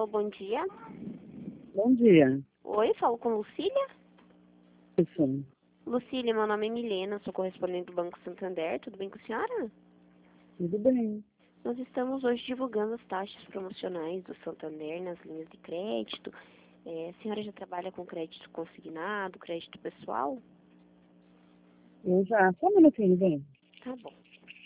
Alô, bom dia. Bom dia. Oi, falo com Lucília? Sim. Lucília, meu nome é Milena, sou correspondente do Banco Santander. Tudo bem com a senhora? Tudo bem. Nós estamos hoje divulgando as taxas promocionais do Santander nas linhas de crédito. A senhora já trabalha com crédito consignado, crédito pessoal? Eu já. Só um minutinho, vem. Tá bom.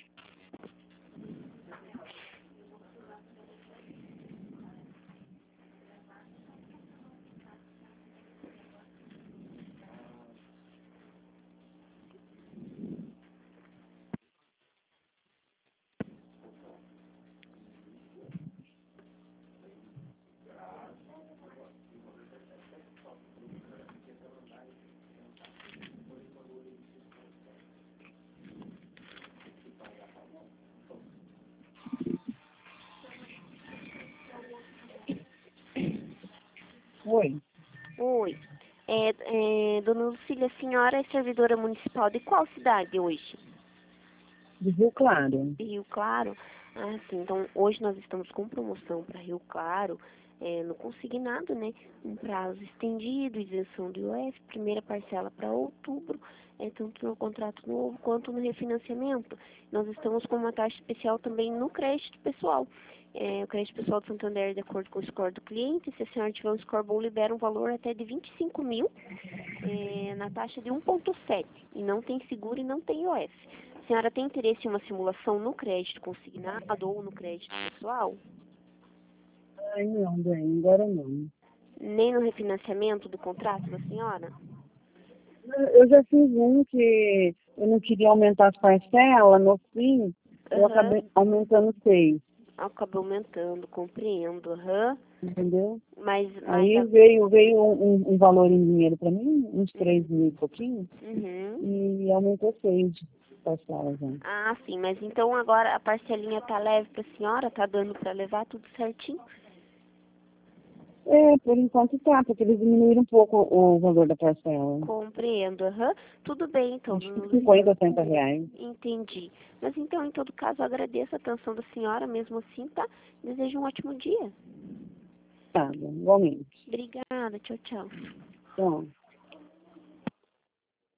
Oi. Oi. Dona Lucília, a senhora é servidora municipal de qual cidade hoje? De Rio Claro. De Rio Claro? Ah, sim. Então, hoje nós estamos com promoção para Rio Claro, no consignado, né? Um prazo estendido, isenção do IOF, primeira parcela para outubro, tanto no contrato novo quanto no refinanciamento. Nós estamos com uma taxa especial também no crédito pessoal. O crédito pessoal do Santander, de acordo com o score do cliente, se a senhora tiver um score bom, libera um valor até de 25 mil, na taxa de 1,7. E não tem seguro e não tem IOF. A senhora tem interesse em uma simulação no crédito consignado ou no crédito pessoal? Ai, não, bem, agora não. Nem no refinanciamento do contrato da senhora? Eu já fiz um que eu não queria aumentar as parcelas, no fim, eu Aham. acabei aumentando 6, Acabou aumentando, compreendo. Aham. entendeu? Mas Aí veio um valor em dinheiro para mim, uns 3 mil e pouquinho, Uhum. e aumentou 6 parcelas, né? Ah, sim, mas então agora a parcelinha tá leve pra senhora? Tá dando pra levar tudo certinho? Por enquanto tá, porque eles diminuíram um pouco o valor da parcela. Compreendo, aham. Tudo bem, então, Acho que dona Lucília. 50, 60 reais. Entendi. Mas então, em todo caso, eu agradeço a atenção da senhora, mesmo assim, tá? Desejo um ótimo dia. Tá, igualmente. Obrigada, tchau, tchau. Então,